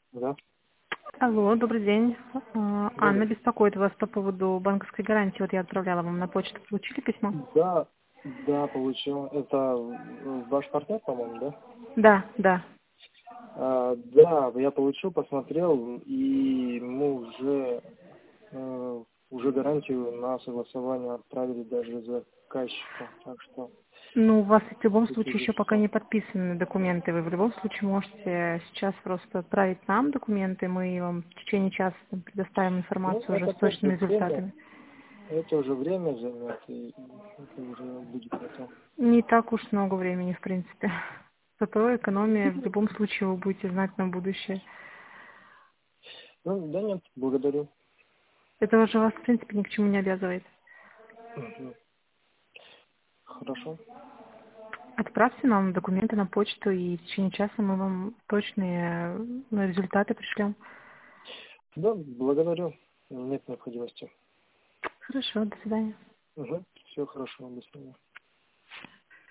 Да. Алло, добрый день. Анна Добрый. беспокоит вас по поводу банковской гарантии. Вот я отправляла вам на почту. Получили письмо? Да, да, получил. Это ваш партнер, по-моему, да? Да, да. Да, я получил, посмотрел, и мы уже гарантию на согласование отправили даже заказчику. Так что Ну, у вас в любом это случае уже еще пока все. не подписаны документы. Вы в любом случае можете сейчас просто отправить нам документы. Мы вам в течение часа там предоставим Ну, информацию уже это с тоже точными время, результатами. это уже время займет, и это уже будет не то. Не так уж много времени, в принципе. Зато экономия в любом случае вы будете знать на будущее. Ну, да нет, благодарю. Это уже вас, в принципе, ни к чему не обязывает. Мгм. Хорошо. Отправьте нам документы на почту, и в течение часа мы вам точные результаты пришлем. Да, благодарю. Нет необходимости. Хорошо, до свидания. Угу. Все хорошо, до свидания.